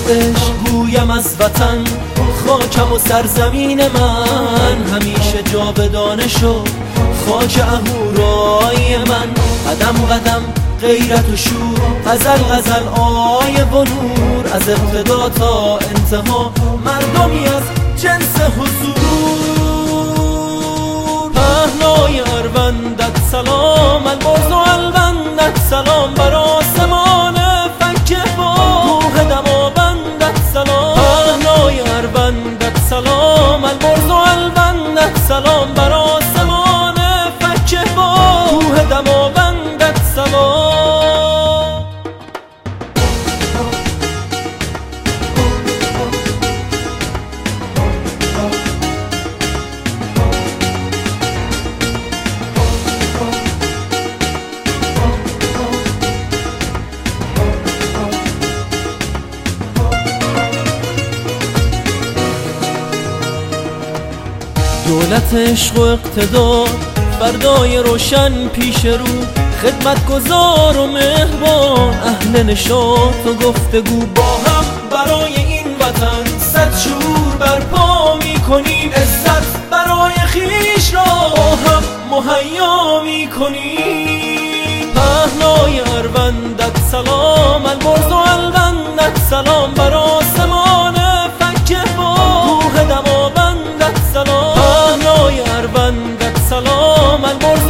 عشق گویم از وطن، خاکم و سرزمین من همیشه جاودانه شد. خاک اهورای من، قدم قدم غیرت و شور، غزل غزل آیه و نور، از ابتدا تا انتها مردمی از جنس حضور. پهنای اروندت سلام، البرز و البندت سلام، بر آسمان فکه با روح دماوندت سلام. پهنای اروندت سلام، البرز و البندت سلام، بر آسمان فکه با روح دماوندت سلام. دولت عشق و اقتدار، فردای روشن پیش رو، خدمتگزار و مهربان، اهل نشاط و گفتگو، با هم برای این وطن صد شور برپا میکنیم، عزت برای خویش را با هم مهیا میکنیم. پهنای اروندت سلام، البرز و البندت سلام، بر آسمان فکه با روح دماوندت سلام. پهنای اروندت سلام، البرز